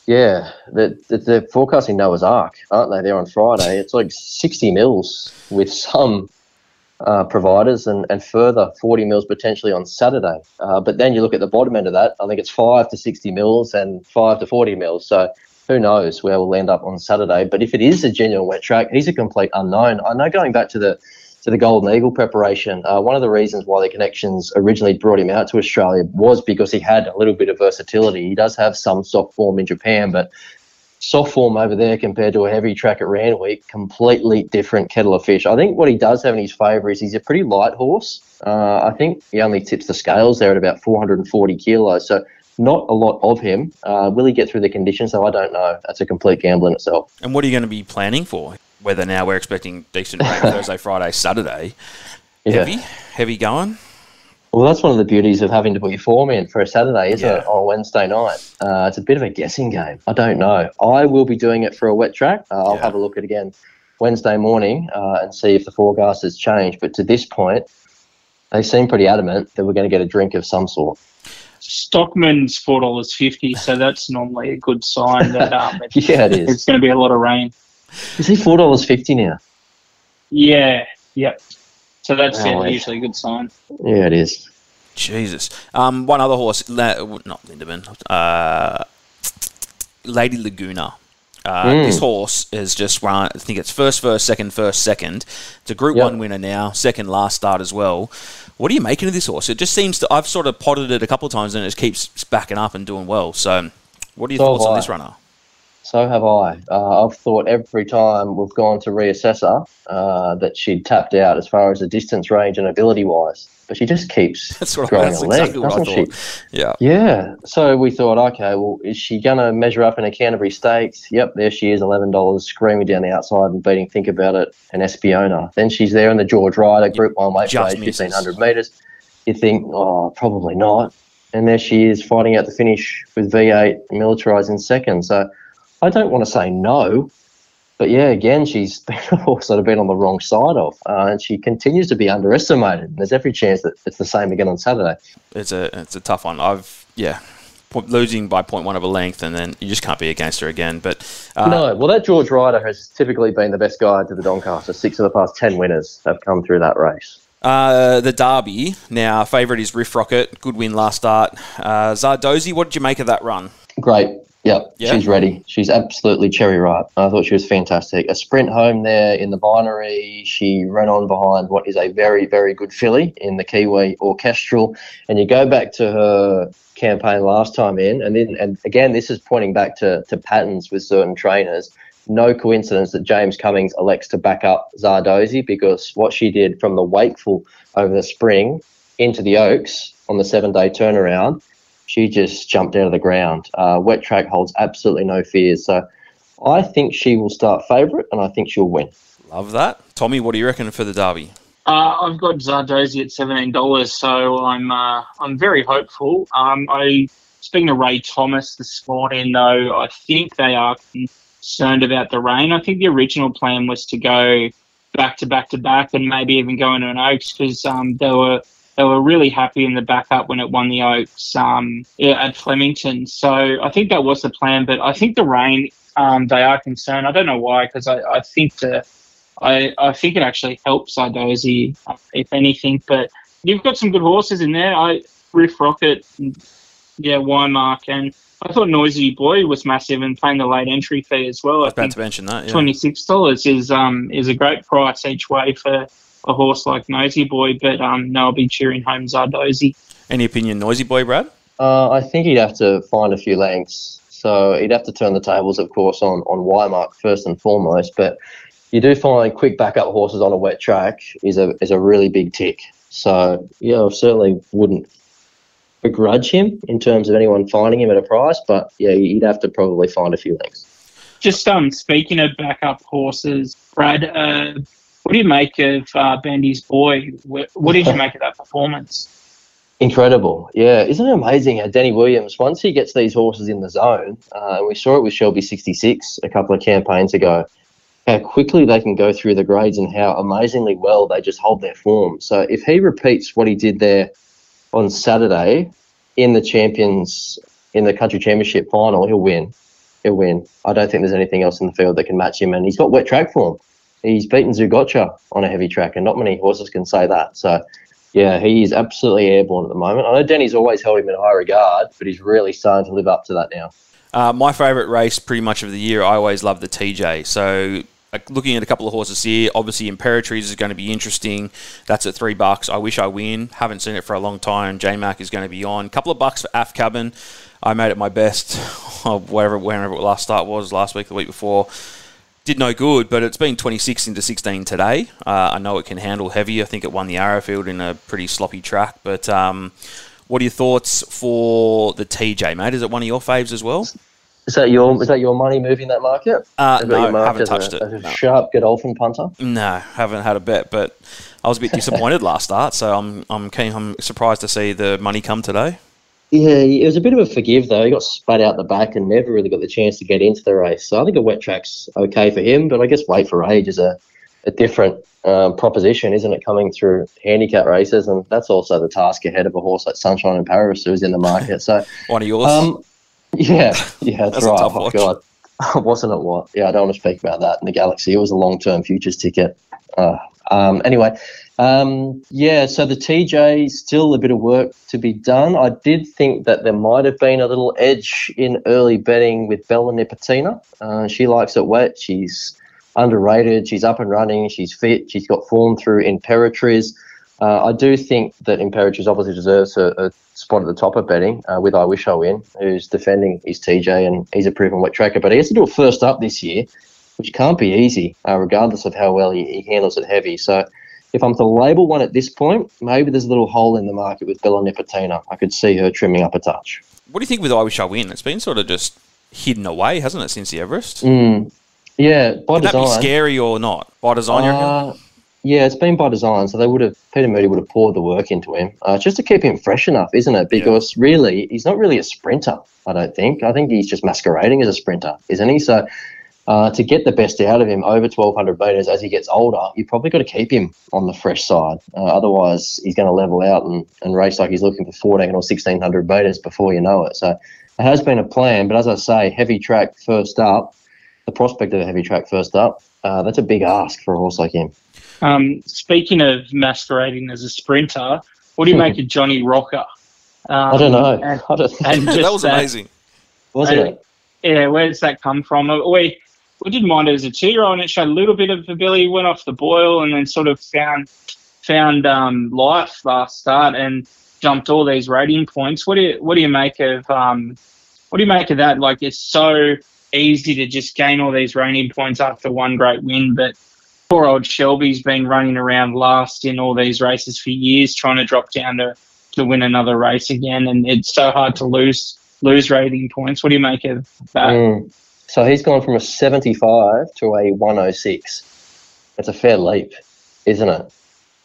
Yeah, they're, they're forecasting Noah's Ark, aren't they? They're on Friday. It's like sixty mils with some uh, providers and, and further forty mils potentially on Saturday. Uh, but then you look at the bottom end of that, I think it's five to sixty mils and five to forty mils. So who knows where we'll end up on Saturday. But if it is a genuine wet track, he's a complete unknown. I know going back to the to the Golden Eagle preparation, uh, one of the reasons why the Connections originally brought him out to Australia was because he had a little bit of versatility. He does have some soft form in Japan, but soft form over there compared to a heavy track at Randwick, completely different kettle of fish. I think what he does have in his favour is he's a pretty light horse. Uh, I think he only tips the scales there at about four hundred forty kilos, so not a lot of him. Uh, will he get through the conditions? So I don't know. That's a complete gamble in itself. And what are you going to be planning for? Whether now we're expecting decent rain Thursday, Friday, Saturday. Yeah. Heavy? Heavy going? Well, that's one of the beauties of having to put your form in for a Saturday, isn't Yeah. it, on a Wednesday night? Uh, it's a bit of a guessing game. I don't know. I will be doing it for a wet track. Uh, I'll Yeah. have a look at it again Wednesday morning uh, and see if the forecast has changed. But to this point, they seem pretty adamant that we're going to get a drink of some sort. Stockman's four dollars fifty, so that's normally a good sign that um, it, Yeah, it is. it's going to be a lot of rain. Is he four dollars fifty now? Yeah, yep. So that's Oh, yeah, wait. usually a good sign. Yeah, it is. Jesus. Um, one other horse, La- not Lindemann, uh, Lady Laguna. Uh, Mm. This horse has just run, I think it's first, first, second, first, second. It's a Group Yep. one winner now, second last start as well. What are you making of this horse? It just seems to, I've sort of potted it a couple of times and it keeps backing up and doing well. So what are your So thoughts have on I. this runner? So have I. Uh, I've thought every time we've gone to reassess her uh, that she'd tapped out as far as the distance, range, and ability-wise. But she just keeps That's what I, growing that's a leg, exactly what I doesn't thought. she? Yeah. Yeah. So we thought, okay, well, is she going to measure up in a Canterbury Stakes? Yep, there she is, eleven dollars, screaming down the outside and beating Think About It and Espiona. Then she's there in the George Ryder, Group one weight Just grade, misses. fifteen hundred metres. You think, oh, probably not. And there she is fighting out the finish with V eight militarised in second. So I don't want to say no, but yeah, again, she's been a horse that I've been on the wrong side of, uh, and she continues to be underestimated. There's every chance that it's the same again on Saturday. It's a it's a tough one. I've yeah, po- losing by point one of a length, and then you just can't be against her again. But uh, no, well, that George Ryder has typically been the best guide to the Doncaster. Six of the past ten winners have come through that race. uh, the Derby now favourite is Riff Rocket. Good win last start. Uh, Zardozi, what did you make of that run? Great. Yep, Yeah. she's ready. She's absolutely cherry ripe. I thought she was fantastic. A sprint home there in the binary. She ran on behind what is a very, very good filly in the Kiwi Orchestral. And you go back to her campaign last time in, and then and again, this is pointing back to, to patterns with certain trainers. No coincidence that James Cummings elects to back up Zardozi, because what she did from the Wakeful over the spring into the Oaks on the seven-day turnaround, she just jumped out of the ground. Uh, wet track holds absolutely no fears. So I think she will start favourite, and I think she'll win. Love that. Tommy, what do you reckon for the Derby? Uh, I've got Zardozi at seventeen dollars, so I'm uh, I'm very hopeful. Um, I speaking to Ray Thomas this morning, though, I think they are concerned about the rain. I think the original plan was to go back to back to back, and maybe even go into an Oaks, because um, they were. They were really happy in the backup when it won the Oaks um, yeah, at Flemington. So I think that was the plan. But I think the rain, um, they are concerned. I don't know why, because I, I think the, I, I think it actually helps Zardozi, uh, if anything. But you've got some good horses in there. I Riff Rocket, yeah, Wymark, and I thought Noisy Boy was massive and paying the late entry fee as well. I I was about think to mention that. Yeah. twenty-six dollars is um is a great price each way for a horse like Nosy Boy, but um, no, I'll be cheering home Zardozi. Any opinion, Noisy Boy, Brad? Uh, I think he'd have to find a few lengths. So he'd have to turn the tables, of course, on, on Wymark first and foremost. But you do find quick backup horses on a wet track is a is a really big tick. So, yeah, I certainly wouldn't begrudge him in terms of anyone finding him at a price. But, yeah, he'd have to probably find a few lengths. Just um, speaking of backup horses, Brad, uh, what do you make of uh, Bendy's Boy? What, what did you make of that performance? Incredible. Yeah. Isn't it amazing how Danny Williams, once he gets these horses in the zone, uh, and we saw it with Shelby sixty-six a couple of campaigns ago, how quickly they can go through the grades and how amazingly well they just hold their form. So if he repeats what he did there on Saturday in the Champions, in the Country Championship final, he'll win. he'll win. I don't think there's anything else in the field that can match him, and he's got wet track form. He's beaten Zugotcha on a heavy track, and not many horses can say that. So, yeah, he is absolutely airborne at the moment. I know Denny's always held him in high regard, but he's really starting to live up to that now. Uh, my favourite race pretty much of the year, I always love the T J. So uh, looking at a couple of horses here, obviously Imperatriz is going to be interesting. That's at three bucks. I Wish I Win. Haven't seen it for a long time. J-Mac is going to be on. Couple of bucks for Af Cabin. I made it my best, wherever, whenever last start was, last week, the week before. Did no good, but it's been twenty-six into sixteen today. Uh, I know it can handle heavy. I think it won the Arrowfield in a pretty sloppy track. But um, what are your thoughts for the T J, mate? Is it one of your faves as well? Is that your is that your money moving that market? Uh, no, your haven't touched a, it. A no. sharp Godolphin punter? No, haven't had a bet, but I was a bit disappointed last start, so I'm I'm keen. I'm surprised to see the money come today. Yeah, it was a bit of a forgive, though. He got spat out the back and never really got the chance to get into the race. So I think a wet track's okay for him, but I guess Wait for Age is a, a different um, proposition, isn't it, coming through handicap races? And that's also the task ahead of a horse like Sunshine and Paris, who's in the market. So one of yours? Um, yeah, yeah, that's, that's right. A tough oh, watch. God. Wasn't it what? Yeah, I don't want to speak about that in the Galaxy. It was a long-term futures ticket. Uh, um, anyway, um, yeah, so the T J, still a bit of work to be done. I did think that there might have been a little edge in early betting with Bella Nipotina. Uh, she likes it wet. She's underrated. She's up and running. She's fit. She's got form through Imperatriz. Uh, I do think that Imperatriz obviously deserves a, a spot at the top of betting uh, with I Wish I Win, who's defending his T J, and he's a proven wet tracker. But he has to do it first up this year, which can't be easy, uh, regardless of how well he, he handles it heavy. So if I'm to label one at this point, maybe there's a little hole in the market with Bella Nipotina. I could see her trimming up a touch. What do you think with I Wish I Win? It's been sort of just hidden away, hasn't it, since the Everest? Mm, yeah, by Would design. that be scary or not? By design, you reckon? Uh, yeah, it's been by design. So they would have, Peter Moody would have poured the work into him uh, just to keep him fresh enough, isn't it? Because yeah. really, he's not really a sprinter, I don't think. I think he's just masquerading as a sprinter, isn't he? So uh, to get the best out of him over twelve hundred metres as he gets older, you probably got to keep him on the fresh side. Uh, otherwise, he's going to level out and, and race like he's looking for fourteen or sixteen hundred metres before you know it. So it has been a plan. But as I say, heavy track first up, the prospect of a heavy track first up, uh, that's a big ask for a horse like him. Um, speaking of masquerading as a sprinter, what do you make of Johnny Rocker? Um, I don't know. And, I don't and that was that, amazing. Wasn't and, it? Yeah, where does that come from? We we didn't mind it as a two-year-old, and it showed a little bit of ability, went off the boil, and then sort of found found um, life last start and jumped all these rating points. What do you what do you make of um, what do you make of that? Like, it's so easy to just gain all these rating points after one great win, but poor old Shelby's been running around last in all these races for years, trying to drop down to, to win another race again, and it's so hard to lose lose rating points. What do you make of that? Mm. So he's gone from a seventy-five to a one oh six. That's a fair leap, isn't it?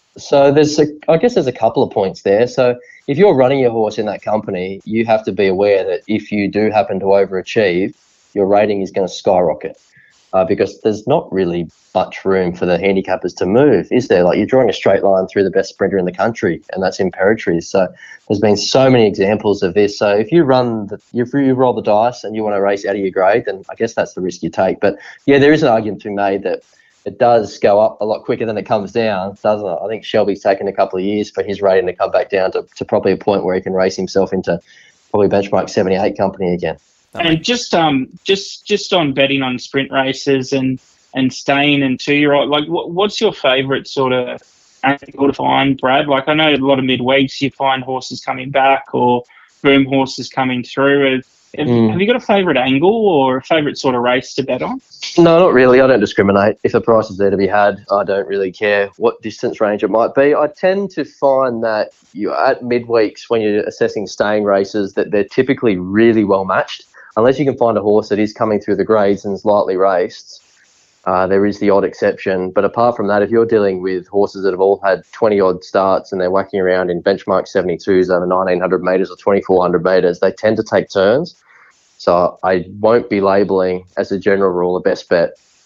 So there's, a, I guess there's a couple of points there. So if you're running your horse in that company, you have to be aware that if you do happen to overachieve, your rating is going to skyrocket. Uh, because there's not really much room for the handicappers to move, is there? Like, you're drawing a straight line through the best sprinter in the country, and that's Imperatriz. So there's been so many examples of this. So if you run, the, if you roll the dice and you want to race out of your grade, then I guess that's the risk you take. But yeah, there is an argument to be made that it does go up a lot quicker than it comes down, doesn't it? I think Shelby's taken a couple of years for his rating to come back down to, to probably a point where he can race himself into probably benchmark seventy-eight company again. And just um just just on betting on sprint races and and staying and two year old, like what, what's your favourite sort of angle to find, Brad? Like, I know a lot of midweeks you find horses coming back or boom horses coming through. Have, mm. have you got a favourite angle or a favourite sort of race to bet on? No, not really. I don't discriminate. If the price is there to be had, I don't really care what distance range it might be. I tend to find that you at midweeks when you're assessing staying races that they're typically really well matched. Unless you can find a horse that is coming through the grades and is lightly raced, uh, there is the odd exception. But apart from that, if you're dealing with horses that have all had twenty-odd starts and they're whacking around in benchmark seventy-twos over nineteen hundred metres or twenty-four hundred metres, they tend to take turns. So I won't be labelling, as a general rule, a best bet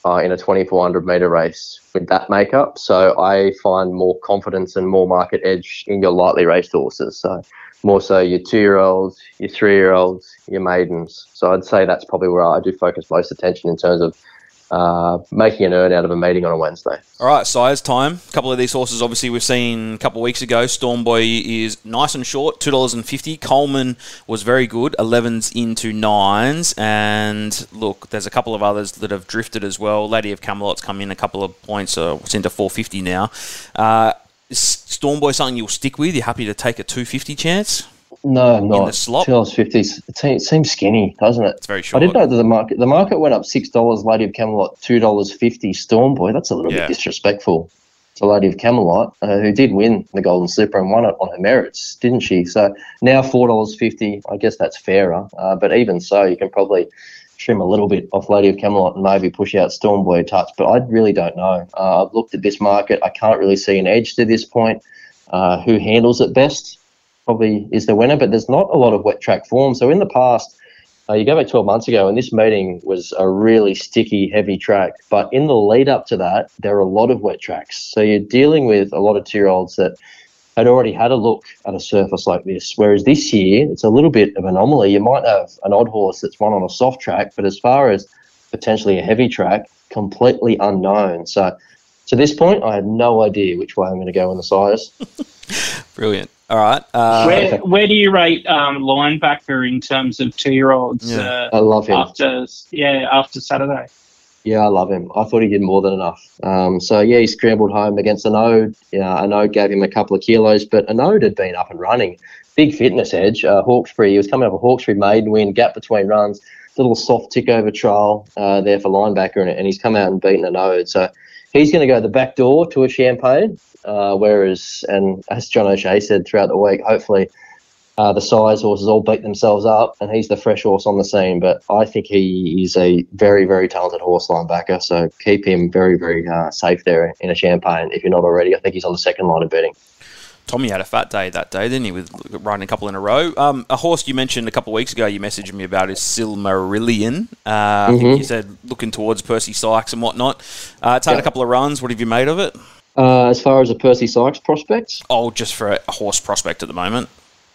uh, in a twenty-four hundred metre race with that makeup. So I find more confidence and more market edge in your lightly raced horses. So more so your two-year-olds, your three-year-olds, your maidens. So I'd say that's probably where I do focus most attention in terms of uh, making an earn out of a meeting on a Wednesday. All right, size time. A couple of these horses, obviously, we've seen a couple of weeks ago. Stormboy is nice and short, two dollars fifty. Coleman was very good, elevens into nines. And look, there's a couple of others that have drifted as well. Lady of Camelot's come in a couple of points, so it's into four fifty now. Uh, is Stormboy something you'll stick with? You're happy to take a two fifty chance? No, I'm not. In the slot? two dollars fifty. It seems skinny, doesn't it? It's very short. I did know that the market the market went up six dollars. Lady of Camelot two dollars fifty. Stormboy. That's a little Yeah. bit disrespectful to Lady of Camelot, uh, who did win the Golden Slipper and won it on her merits, didn't she? So now four dollars fifty. I guess that's fairer. Uh, but even so, you can probably trim a little bit off Lady of Camelot and maybe push out Stormboy a touch. But I really don't know. Uh, I've looked at this market. I can't really see an edge to this point. Uh, who handles it best probably is the winner, but there's not a lot of wet track form. So in the past, uh, you go back twelve months ago, and this meeting was a really sticky, heavy track. But in the lead up to that, there are a lot of wet tracks. So you're dealing with a lot of two-year-olds that had already had a look at a surface like this. Whereas this year, it's a little bit of an anomaly. You might have an odd horse that's won on a soft track, but as far as potentially a heavy track, completely unknown. So to this point, I have no idea which way I'm going to go in the size. Brilliant. All right. Uh, Where where do you rate um, linebacker in terms of two year olds? Yeah. Uh, I love him. after yeah after Saturday. Yeah, I love him. I thought he did more than enough. Um, so, yeah, he scrambled home against Anode. Yeah, Anode gave him a couple of kilos, but Anode had been up and running. Big fitness edge. Uh, Hawkesbury, he was coming off a Hawkesbury maiden win, gap between runs, little soft tick over trial uh, there for linebacker, and, and he's come out and beaten Anode. So he's going to go the back door to a Champagne, uh, whereas, and as John O'Shea said throughout the week, hopefully uh, the size horses all beat themselves up, and he's the fresh horse on the scene. But I think he is a very, very talented horse linebacker, so keep him very, very uh, safe there in a Champagne if you're not already. I think he's on the second line of betting. Tommy had a fat day that day, didn't he, with riding a couple in a row. Um, a horse you mentioned a couple of weeks ago, you messaged me about, is Silmarillion. Uh, I Mm-hmm. think you said looking towards Percy Sykes and whatnot. Uh, it's had Yeah. a couple of runs. What have you made of it? Uh, as far as a Percy Sykes prospect, Oh, just for a horse prospect at the moment.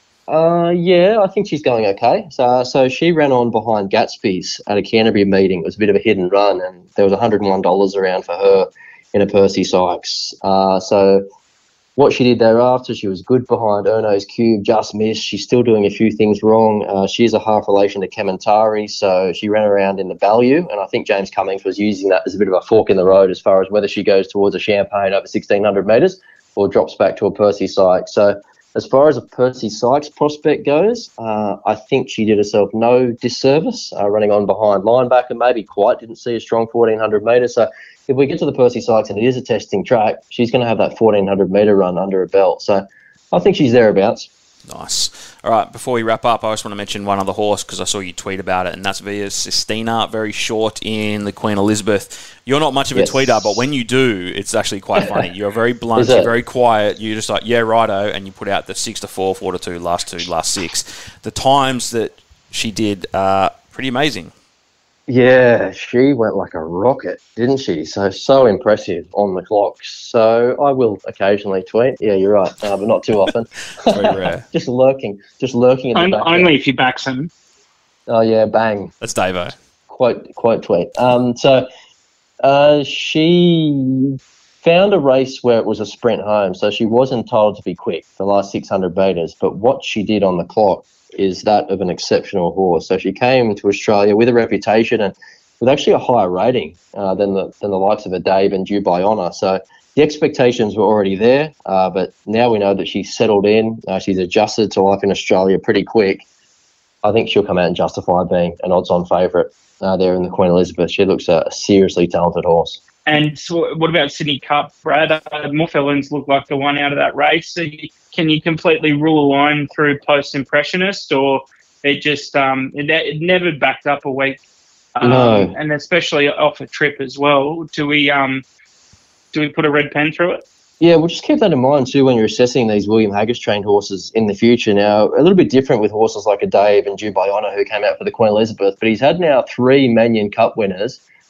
Uh, yeah, I think she's going okay. So, so she ran on behind Gatsby's at a Canterbury meeting. It was a bit of a hidden run, and there was one hundred one dollars around for her in a Percy Sykes. Uh, so what she did thereafter, she was good behind Erno's Cube, just missed. She's still doing a few things wrong. Uh, she is a half relation to Kementari, so she ran around in the Ballieu, and I think James Cummings was using that as a bit of a fork in the road as far as whether she goes towards a Champagne over sixteen hundred metres or drops back to a Percy Sykes. So as far as a Percy Sykes prospect goes, uh, I think she did herself no disservice uh, running on behind linebacker. Maybe quite didn't see a strong fourteen hundred metres. So if we get to the Percy Sykes and it is a testing track, she's going to have that fourteen hundred metre run under her belt. So I think she's thereabouts. Nice. All right, before we wrap up, I just want to mention one other horse because I saw you tweet about it, and that's Via Sistina, very short in the Queen Elizabeth. You're not much of a Yes. tweeter, but when you do, it's actually quite funny. You're very blunt, Is it? you're very quiet. You're just like, yeah, righto, and you put out the six to four, four to two, last two, last six. The times that she did are pretty amazing. Yeah, she went like a rocket, didn't she? So, so impressive on the clocks. So I will occasionally tweet. Yeah, you're right, uh, but not too often. Very rare. just lurking, just lurking in the On- background. only if you back some. Oh, yeah, bang. That's Davo. Quote, quote tweet. Um, so uh, she found a race where it was a sprint home. So she was entitled to be quick the last six hundred metres. But what she did on the clock is that of an exceptional horse. So she came to Australia with a reputation and with actually a higher rating uh, than the than the likes of a Dave and Dubai Honour. So the expectations were already there, uh, but now we know that she's settled in. Uh, she's adjusted to life in Australia pretty quick. I think she'll come out and justify being an odds-on favourite uh, there in the Queen Elizabeth. She looks a, a seriously talented horse. And so what about Sydney Cup, Brad? Uh, Morphelins looked like the one out of that race. So you, can you completely rule a line through post-impressionist, or it just um, it, it never backed up a week? Um, No. And especially off a trip as well. Do we um, do we put a red pen through it? Yeah, well, just keep that in mind too when you're assessing these William Haggis trained horses in the future. Now, a little bit different with horses like a Dave and Dubai Honour who came out for the Queen Elizabeth, but he's had now three Manion Cup winners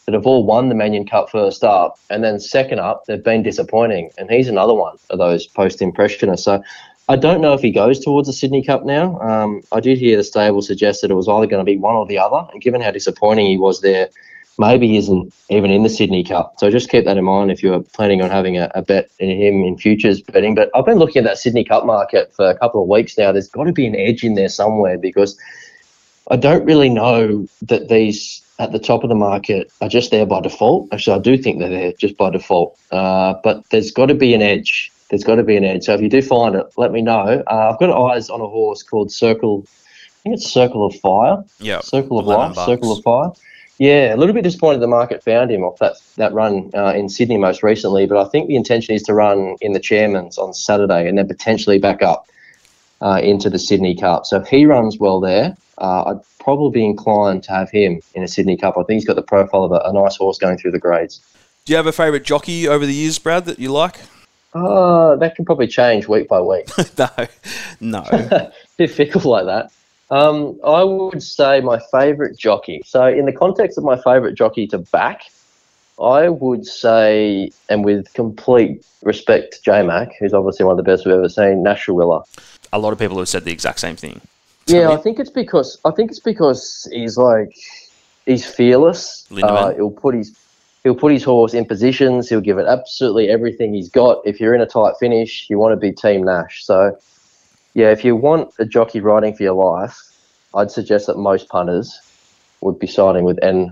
that have all won the Manion Cup first up, and then second up, they've been disappointing. And he's another one of those post-impressionists. So I don't know if he goes towards the Sydney Cup now. Um, I did hear the stable suggest that it was either going to be one or the other. And given how disappointing he was there, maybe he isn't even in the Sydney Cup. So just keep that in mind if you're planning on having a, a bet in him in futures betting. But I've been looking at that Sydney Cup market for a couple of weeks now. There's got to be an edge in there somewhere, because I don't really know that these at the top of the market are just there by default. Actually, I do think they're there just by default. Uh, but there's got to be an edge. There's got to be an edge. So if you do find it, let me know. Uh, I've got eyes on a horse called Circle. I think it's Circle of Fire. Yeah. Circle of Life. Bucks. Circle of Fire. Yeah, a little bit disappointed the market found him off that that run uh, in Sydney most recently. But I think the intention is to run in the Chairman's on Saturday and then potentially back up uh, into the Sydney Cup. So if he runs well there, uh, I'd probably be inclined to have him in a Sydney Cup. I think he's got the profile of a, a nice horse going through the grades. Do you have a favourite jockey over the years, Brad, that you like? Uh, that can probably change week by week. no, no. A bit fickle like that. Um, I would say my favourite jockey. So in the context of my favourite jockey to back, I would say, and with complete respect to J-Mac, who's obviously one of the best we've ever seen, Nash Rawiller. A lot of people have said the exact same thing. Yeah, I think it's because I think it's because he's like he's fearless. Uh, he'll put his he'll put his horse in positions. He'll give it absolutely everything he's got. If you're in a tight finish, you want to be Team Nash. So, yeah, if you want a jockey riding for your life, I'd suggest that most punters would be siding with N.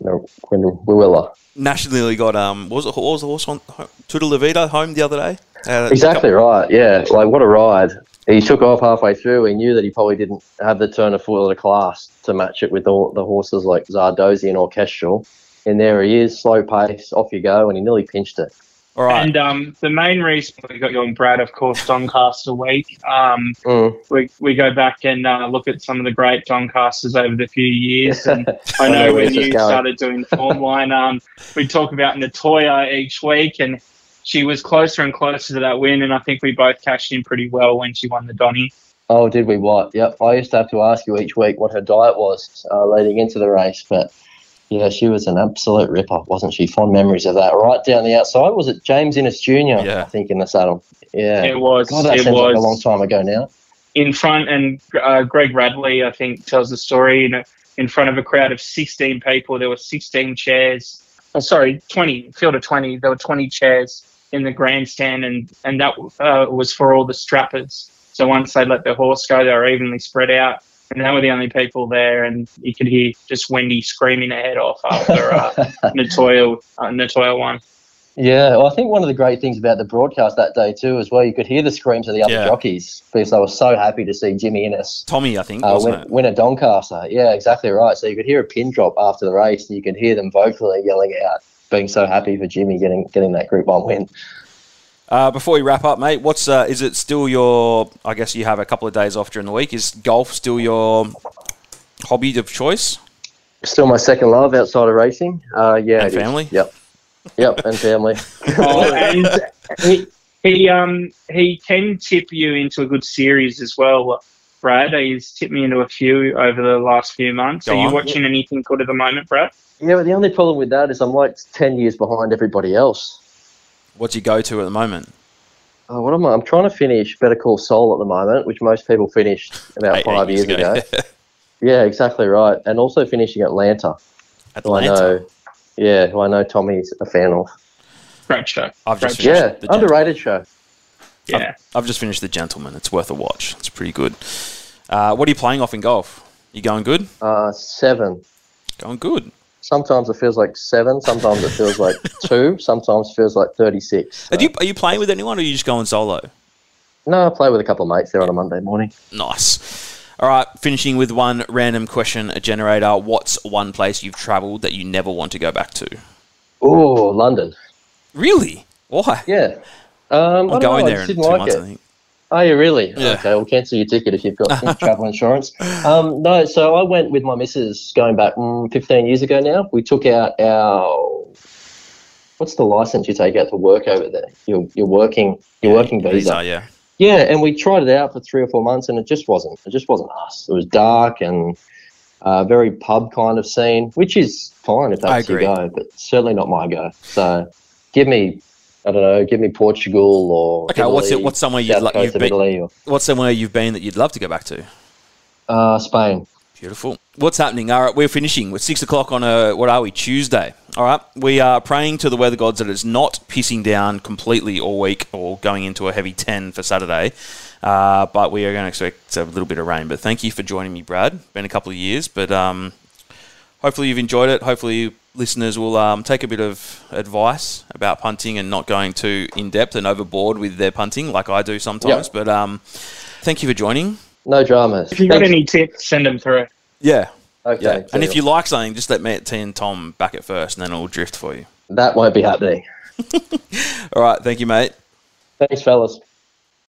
Willa. Nash nearly got um. What was it? What was the horse on Tuta La Vida home the other day? Uh, exactly right. Yeah, like what a ride. He took off halfway through. He knew that he probably didn't have the turn of foot of the class to match it with the, the horses like Zardozi and Orchestral. And there he is, slow pace, off you go, and he nearly pinched it. All right. And um, the main reason we got you on Brad, of course, Doncaster Week. Um, mm. we we go back and uh, look at some of the great Doncasters over the few years. And I know when you started doing Form Line, um, we talk about Natoya each week, and she was closer and closer to that win, and I think we both cashed in pretty well when she won the Donny. Oh, did we what? Yep. I used to have to ask you each week what her diet was uh, leading into the race, but yeah, she was an absolute ripper, wasn't she? Fond memories of that. Right down the outside, was it James Innes Junior, yeah. I think, in the saddle? Yeah. It was. God, that it seems was. like a long time ago now. In front, and uh, Greg Radley, I think, tells the story, you know, in front of a crowd of sixteen people. There were sixteen chairs. Oh, sorry, twenty, field of twenty. There were twenty chairs in the grandstand, and, and that uh, was for all the strappers. So once they let the horse go, they were evenly spread out, and they were the only people there, and you could hear just Wendy screaming her head off after uh, Natoya, uh, Natoya won. Yeah, well, I think one of the great things about the broadcast that day too as well, you could hear the screams of the other yeah. jockeys because they were so happy to see Jimmy Innes. Tommy, I think, uh, wasn't win, it? win a Doncaster. Yeah, exactly right. So you could hear a pin drop after the race, and you could hear them vocally yelling out, being so happy for Jimmy getting getting that Group One win. Uh, before we wrap up, mate, what's uh, is it still your? I guess you have a couple of days off during the week. Is golf still your hobby of choice? Still my second love outside of racing. Uh, yeah, and family. Is. Yep, yep, and family. Oh, and he he um he can tip you into a good series as well, Brad. He's tipped me into a few over the last few months. Go Are you on. watching yeah. anything good at the moment, Brad? Yeah, but the only problem with that is I'm like ten years behind everybody else. What's your go-to at the moment? Oh, what am I? I'm trying to finish Better Call Saul at the moment, which most people finished about eight, five eight years, years ago. ago. Yeah, exactly right. And also finishing Atlanta. Atlanta? Who I know, yeah, who I know Tommy's a fan of. Great show. I've just Great yeah, the underrated show. Yeah. I've, I've just finished The Gentleman. It's worth a watch. It's pretty good. Uh, what are you playing off in golf? You going good? Uh, seven. Going good. Sometimes it feels like seven. Sometimes it feels like two. Sometimes it feels like thirty-six. So. Are, you, are you playing with anyone or are you just going solo? No, I play with a couple of mates there on a Monday morning. Nice. All right, finishing with one random question generator. What's one place you've travelled that you never want to go back to? Oh, London. Really? Why? Yeah. Um, I'm going know, there in two like months, it. I think. Oh, you really? Yeah. Okay, we'll cancel your ticket if you've got travel insurance. Um, no, so I went with my missus going back mm, fifteen years ago now. We took out our, what's the license you take out to work over there? You're, you're working, you're yeah, working visa. visa. Yeah. Yeah, and we tried it out for three or four months and it just wasn't, it just wasn't us. It was dark and uh, very pub kind of scene, which is fine if I that's your agree. go, but certainly not my go. So give me, I don't know, give me Portugal or Okay, Italy, what's it, what's somewhere you'd South like Coast you've of been? Italy or What's somewhere you've been that you'd love to go back to? uh, Spain. Beautiful. What's happening? All right, we're finishing. It's six o'clock on a, what are we, Tuesday. All right, we are praying to the weather gods that it's not pissing down completely all week or going into a heavy ten for Saturday. Uh, but we are going to expect a little bit of rain. But thank you for joining me, Brad. Been a couple of years, but um, hopefully you've enjoyed it. Hopefully listeners will um, take a bit of advice about punting and not going too in-depth and overboard with their punting like I do sometimes. Yep. But um, thank you for joining. No dramas. If you got Thanks. any tips, send them through. Yeah. Okay. Yeah, and if deal. you like something, just let Matt T and Tom back it first, and then it'll drift for you. That won't be happening. All right, thank you, mate. Thanks, fellas.